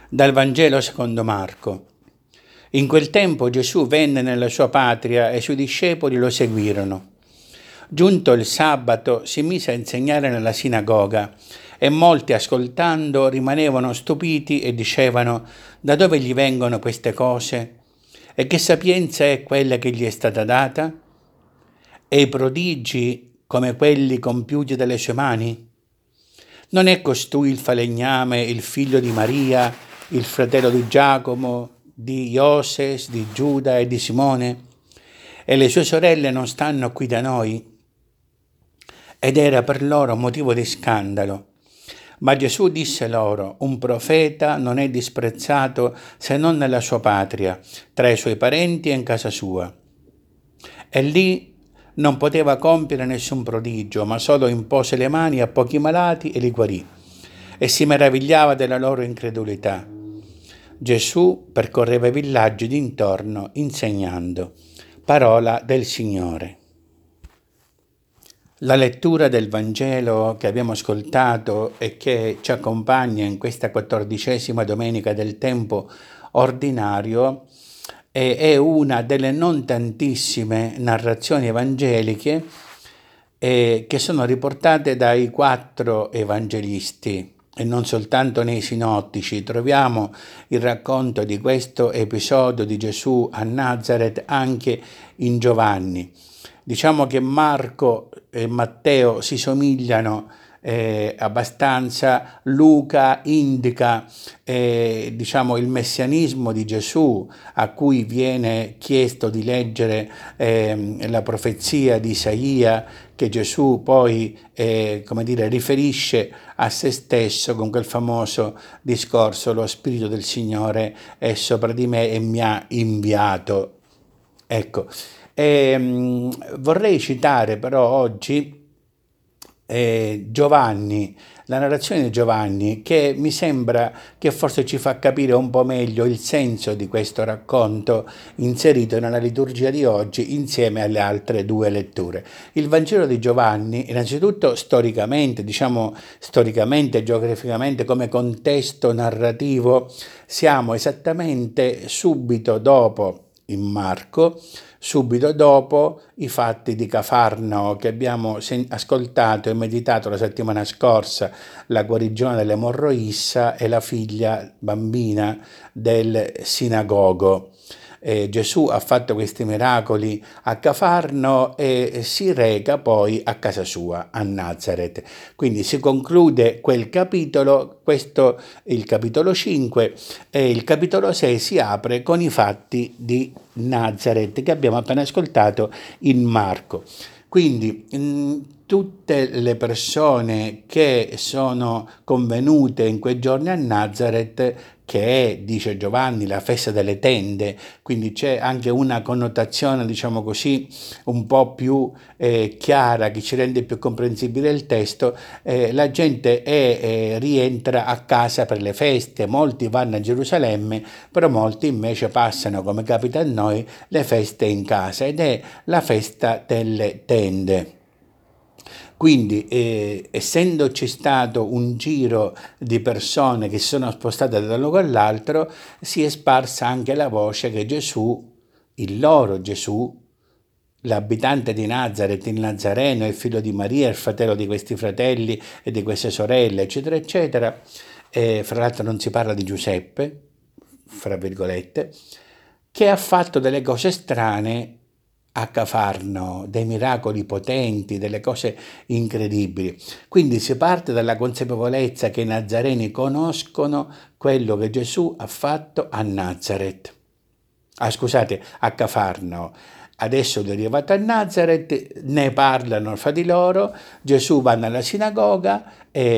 Dal Vangelo secondo Marco. In quel tempo Gesù venne nella sua patria e i suoi discepoli lo seguirono. Giunto il sabato si mise a insegnare nella sinagoga e molti ascoltando rimanevano stupiti e dicevano: da dove gli vengono queste cose? E che sapienza è quella che gli è stata data? E i prodigi come quelli compiuti dalle sue mani? Non è costui il falegname, il figlio di Maria, il fratello di Giacomo, di Ioses, di Giuda e di Simone? E le sue sorelle non stanno qui da noi? Ed era per loro motivo di scandalo. Ma Gesù disse loro: un profeta non è disprezzato se non nella sua patria, tra i suoi parenti e in casa sua. E lì non poteva compiere nessun prodigio, ma solo impose le mani a pochi malati e li guarì. E si meravigliava della loro incredulità. Gesù percorreva i villaggi d'intorno insegnando. Parola del Signore. La lettura del Vangelo che abbiamo ascoltato e che ci accompagna in questa 14ª domenica del tempo ordinario è una delle non tantissime narrazioni evangeliche che sono riportate dai 4 evangelisti e non soltanto nei sinottici. Troviamo il racconto di questo episodio di Gesù a Nazareth anche in Giovanni. Diciamo che Marco e Matteo si somigliano abbastanza. Luca indica il messianismo di Gesù, a cui viene chiesto di leggere la profezia di Isaia, che Gesù poi riferisce a se stesso con quel famoso discorso: lo Spirito del Signore è sopra di me e mi ha inviato. Ecco, vorrei citare però oggi Giovanni, la narrazione di Giovanni, che mi sembra che forse ci fa capire un po' meglio il senso di questo racconto inserito nella liturgia di oggi insieme alle altre 2 letture. Il Vangelo di Giovanni, innanzitutto storicamente, geograficamente, come contesto narrativo, siamo esattamente subito dopo in Marco, subito dopo i fatti di Cafarnao che abbiamo ascoltato e meditato la settimana scorsa, la guarigione dell'emorroissa e la figlia bambina del sinagogo. Gesù ha fatto questi miracoli a Cafarno e si reca poi a casa sua, a Nazareth. Quindi si conclude quel capitolo, questo il capitolo 5, e il capitolo 6 si apre con i fatti di Nazareth che abbiamo appena ascoltato in Marco. Quindi tutte le persone che sono convenute in quei giorni a Nazareth, che è, dice Giovanni, la festa delle tende, quindi c'è anche una connotazione, diciamo così, un po' più chiara, che ci rende più comprensibile il testo. La gente rientra a casa per le feste, molti vanno a Gerusalemme, però molti invece passano, come capita a noi, le feste in casa, ed è la festa delle tende. Quindi, essendoci stato un giro di persone che si sono spostate da un luogo all'altro, si è sparsa anche la voce che Gesù, il loro Gesù, l'abitante di Nazareth, il Nazareno, il figlio di Maria, il fratello di questi fratelli e di queste sorelle, eccetera, eccetera, fra l'altro non si parla di Giuseppe, fra virgolette, che ha fatto delle cose strane a Cafarno, dei miracoli potenti, delle cose incredibili. Quindi si parte dalla consapevolezza che i nazareni conoscono quello che Gesù ha fatto a Nazareth. A Cafarno. Adesso è arrivato a Nazareth, ne parlano fra di loro, Gesù va nella sinagoga,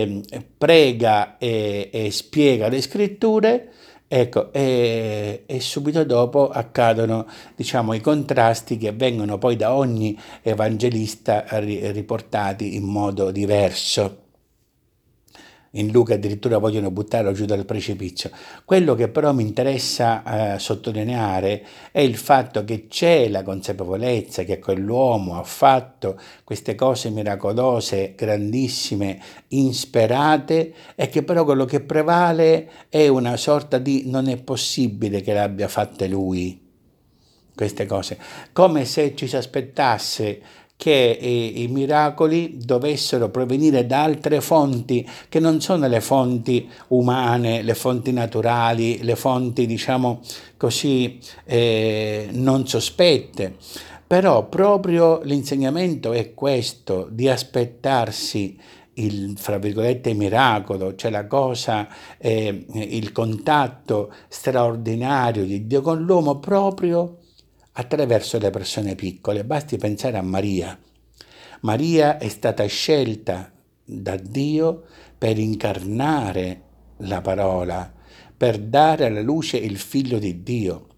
prega e spiega le scritture. Ecco, e subito dopo accadono, i contrasti che vengono poi da ogni evangelista riportati in modo diverso. In Luca addirittura vogliono buttarlo giù dal precipizio. Quello che però mi interessa sottolineare è il fatto che c'è la consapevolezza che quell'uomo ha fatto queste cose miracolose, grandissime, insperate, e che però quello che prevale è una sorta di non è possibile che le abbia fatte lui, queste cose, come se ci si aspettasse che i miracoli dovessero provenire da altre fonti che non sono le fonti umane, le fonti naturali, le fonti, diciamo così, non sospette. Però proprio l'insegnamento è questo, di aspettarsi il, fra virgolette, miracolo, cioè la cosa, il contatto straordinario di Dio con l'uomo proprio attraverso le persone piccole. Basti pensare a Maria. Maria è stata scelta da Dio per incarnare la parola, per dare alla luce il figlio di Dio.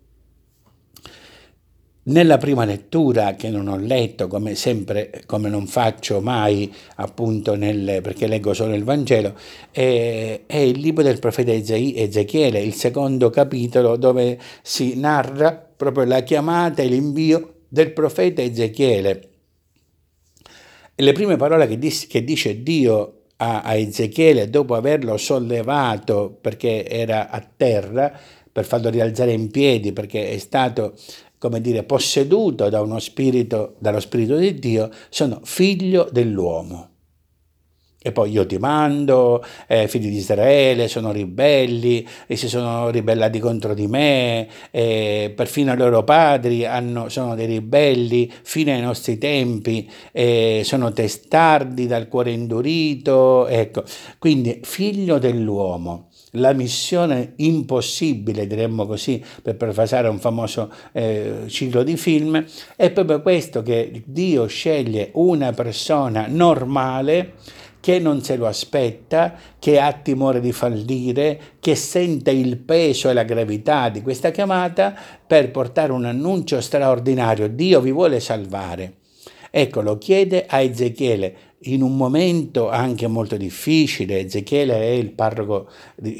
Nella prima lettura, che non ho letto, come sempre, come non faccio mai, appunto, perché leggo solo il Vangelo, è il libro del profeta Ezechiele, il secondo capitolo, dove si narra proprio la chiamata e l'invio del profeta Ezechiele. E le prime parole che dice Dio a Ezechiele, dopo averlo sollevato perché era a terra, per farlo rialzare in piedi, perché è stato, come dire, posseduto da dallo Spirito di Dio, sono figlio dell'uomo. E poi io ti mando, figli di Israele, sono ribelli e si sono ribellati contro di me, perfino i loro padri sono dei ribelli fino ai nostri tempi, sono testardi dal cuore indurito, ecco. Quindi figlio dell'uomo. La missione impossibile, diremmo così, per parafrasare un famoso ciclo di film, è proprio questo, che Dio sceglie una persona normale che non se lo aspetta, che ha timore di fallire, che sente il peso e la gravità di questa chiamata per portare un annuncio straordinario. Dio vi vuole salvare. Ecco, lo chiede a Ezechiele in un momento anche molto difficile. Ezechiele è il parroco,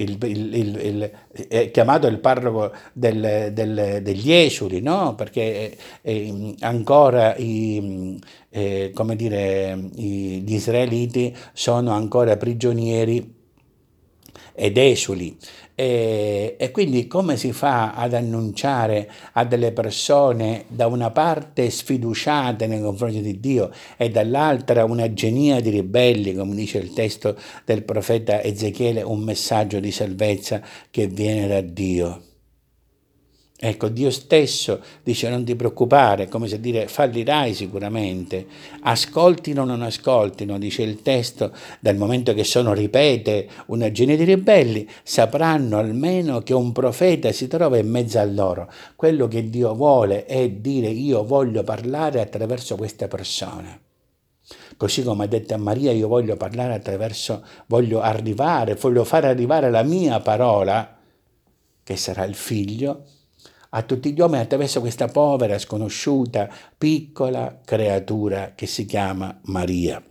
è chiamato il parroco degli esuli, no? Perché ancora come dire, gli israeliti sono ancora prigionieri ed esuli. E quindi come si fa ad annunciare a delle persone da una parte sfiduciate nei confronti di Dio e dall'altra una genia di ribelli, come dice il testo del profeta Ezechiele, un messaggio di salvezza che viene da Dio? Ecco, Dio stesso dice non ti preoccupare, come se dire fallirai sicuramente, ascoltino o non ascoltino, dice il testo, dal momento che sono, ripete, una genia di ribelli, sapranno almeno che un profeta si trova in mezzo a loro. Quello che Dio vuole è dire io voglio parlare attraverso queste persone. Così come ha detto a Maria, io voglio parlare voglio fare arrivare la mia parola, che sarà il figlio, a tutti gli uomini attraverso questa povera, sconosciuta, piccola creatura che si chiama Maria.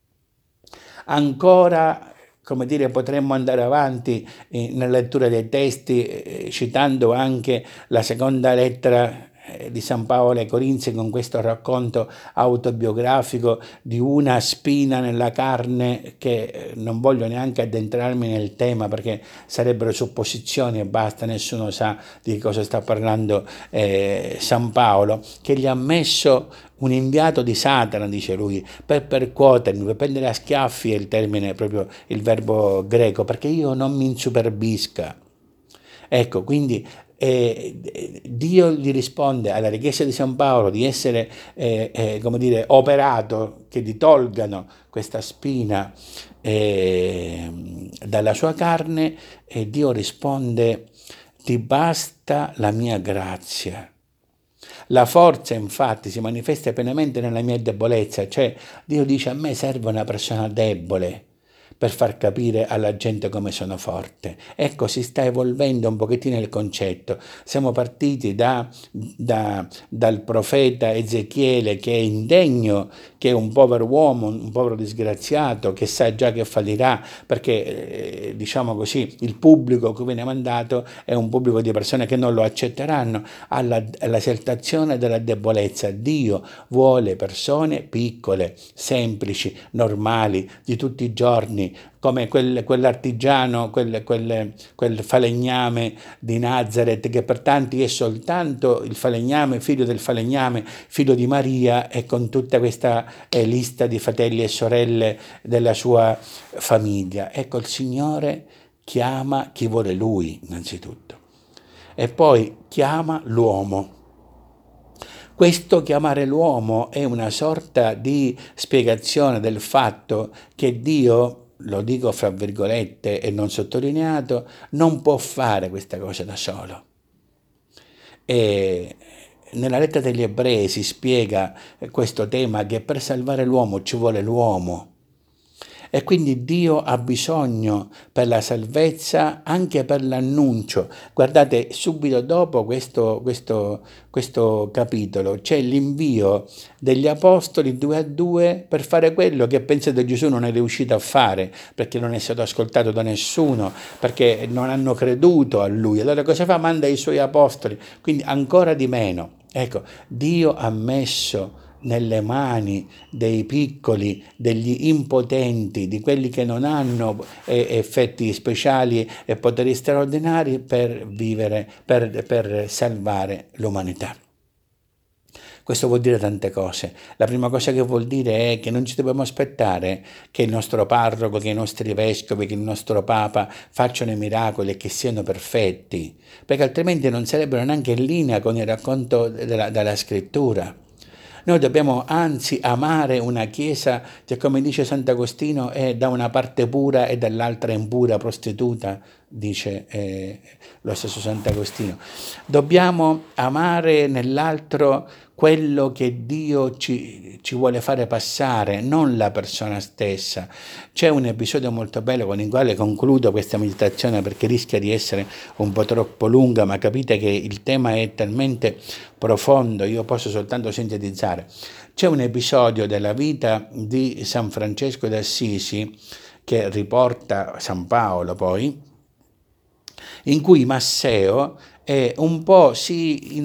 Ancora, come dire, potremmo andare avanti nella lettura dei testi, citando anche la seconda lettera di San Paolo ai Corinzi, con questo racconto autobiografico di una spina nella carne, che non voglio neanche addentrarmi nel tema perché sarebbero supposizioni e basta, nessuno sa di cosa sta parlando San Paolo, che gli ha messo un inviato di Satana, dice lui, per percuotermi, per prendere a schiaffi, è il termine, proprio il verbo greco, perché io non mi insuperbisca. Ecco, quindi Dio gli risponde alla richiesta di San Paolo di essere, come dire, operato, che gli tolgano questa spina dalla sua carne, e Dio risponde: ti basta la mia grazia. La forza infatti si manifesta pienamente nella mia debolezza, cioè Dio dice a me serve una persona debole, per far capire alla gente come sono forte. Ecco, si sta evolvendo un pochettino il concetto. Siamo partiti dal profeta Ezechiele, che è indegno, che è un povero uomo, un povero disgraziato, che sa già che fallirà, perché diciamo così, il pubblico che viene mandato è un pubblico di persone che non lo accetteranno, all'esaltazione della debolezza. Dio vuole persone piccole, semplici, normali, di tutti i giorni, come quell'artigiano, quel falegname di Nazareth, che per tanti è soltanto il falegname, figlio del falegname, figlio di Maria, e con tutta questa lista di fratelli e sorelle della sua famiglia. Ecco, il Signore chiama chi vuole Lui, innanzitutto, e poi chiama l'uomo. Questo chiamare l'uomo è una sorta di spiegazione del fatto che Dio, lo dico fra virgolette e non sottolineato, non può fare questa cosa da solo. E nella lettera degli Ebrei si spiega questo tema, che per salvare l'uomo ci vuole l'uomo. E quindi Dio ha bisogno per la salvezza, anche per l'annuncio. Guardate, subito dopo questo capitolo c'è l'invio degli apostoli 2 a 2 per fare quello che pensate Gesù non è riuscito a fare, perché non è stato ascoltato da nessuno, perché non hanno creduto a Lui. Allora cosa fa? Manda i Suoi apostoli, quindi ancora di meno. Ecco, Dio ha messo nelle mani dei piccoli, degli impotenti, di quelli che non hanno effetti speciali e poteri straordinari, per vivere, per salvare l'umanità. Questo vuol dire tante cose. La prima cosa che vuol dire è che non ci dobbiamo aspettare che il nostro parroco, che i nostri vescovi, che il nostro Papa facciano i miracoli e che siano perfetti, perché altrimenti non sarebbero neanche in linea con il racconto della Scrittura. Noi dobbiamo anzi amare una Chiesa che, come dice Sant'Agostino, è da una parte pura e dall'altra impura, prostituta, dice lo stesso Sant'Agostino. Dobbiamo amare nell'altro quello che Dio ci vuole fare passare, non la persona stessa. C'è un episodio molto bello con il quale concludo questa meditazione, perché rischia di essere un po' troppo lunga, ma capite che il tema è talmente profondo, io posso soltanto sintetizzare. C'è un episodio della vita di San Francesco d'Assisi, che riporta San Paolo poi, in cui Masseo un po' si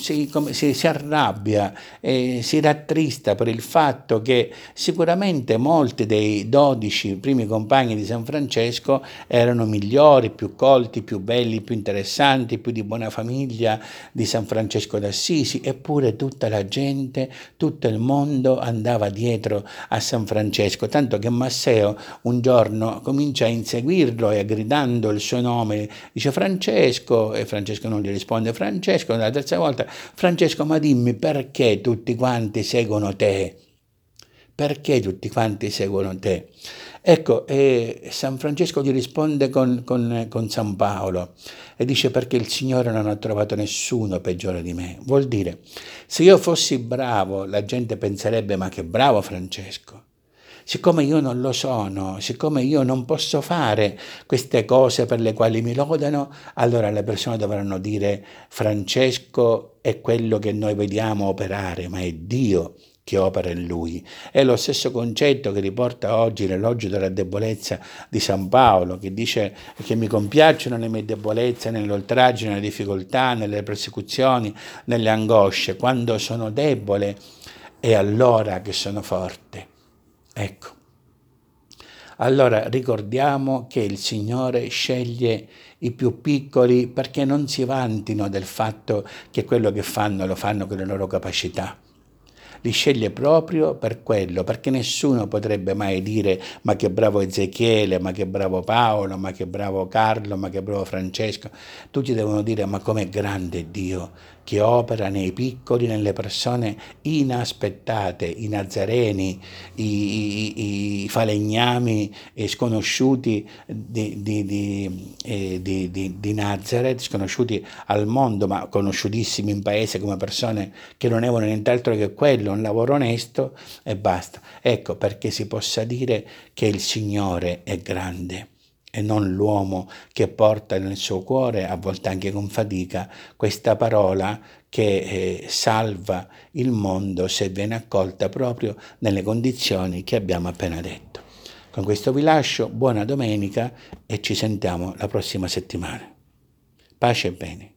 arrabbia e si rattrista per il fatto che sicuramente molti dei 12 primi compagni di San Francesco erano migliori, più colti, più belli, più interessanti, più di buona famiglia di San Francesco d'Assisi, eppure tutta la gente, tutto il mondo andava dietro a San Francesco, tanto che Masseo un giorno comincia a inseguirlo e gridando il suo nome dice Francesco, e Francesco non gli risponde Francesco. La terza volta: Francesco, ma dimmi perché tutti quanti seguono te? Perché tutti quanti seguono te? Ecco, San Francesco gli risponde con San Paolo e dice: perché il Signore non ha trovato nessuno peggiore di me. Vuol dire, se io fossi bravo, la gente penserebbe: ma che bravo Francesco. Siccome io non lo sono, siccome io non posso fare queste cose per le quali mi lodano, allora le persone dovranno dire: Francesco è quello che noi vediamo operare, ma è Dio che opera in lui. È lo stesso concetto che riporta oggi l'elogio della debolezza di San Paolo, che dice che mi compiacciono le mie debolezze, nelle oltraggi, nelle difficoltà, nelle persecuzioni, nelle angosce. Quando sono debole è allora che sono forte. Ecco, allora ricordiamo che il Signore sceglie i più piccoli perché non si vantino del fatto che quello che fanno lo fanno con le loro capacità. Li sceglie proprio per quello, perché nessuno potrebbe mai dire: ma che bravo Ezechiele, ma che bravo Paolo, ma che bravo Carlo, ma che bravo Francesco. Tutti devono dire: ma com'è grande Dio che opera nei piccoli, nelle persone inaspettate, i nazareni, i falegnami sconosciuti di Nazareth, sconosciuti al mondo, ma conosciutissimi in paese come persone che non avevano nient'altro che quello, un lavoro onesto e basta. Ecco perché si possa dire che il Signore è grande e non l'uomo che porta nel suo cuore, a volte anche con fatica, questa parola che salva il mondo se viene accolta proprio nelle condizioni che abbiamo appena detto. Con questo vi lascio, buona domenica e ci sentiamo la prossima settimana. Pace e bene.